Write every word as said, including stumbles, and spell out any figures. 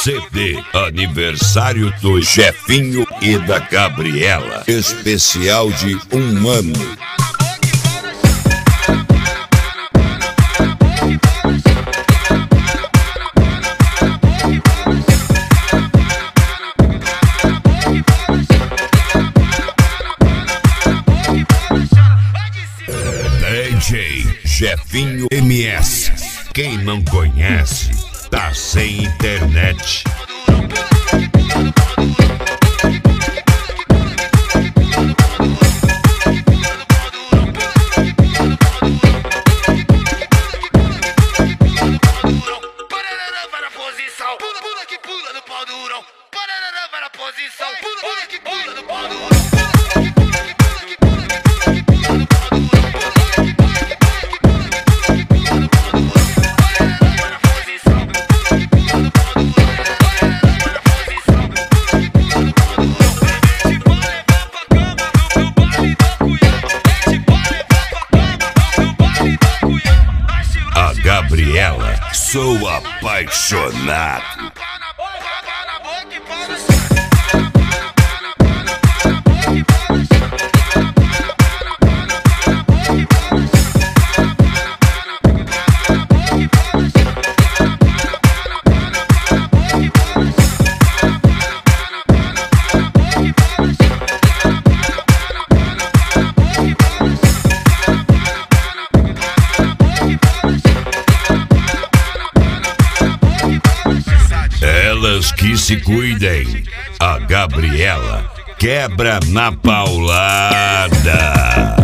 C D aniversário do Jefinho e da Gabriela, especial de um ano. D J Jefinho M S. Quem não conhece, tá sem internet. Pula que pula no pau durão. Parará, vai na posição. Pula que pula no pau durão. A Gabriela, sou apaixonado. Elas que se cuidem. A Gabriela quebra na paulada.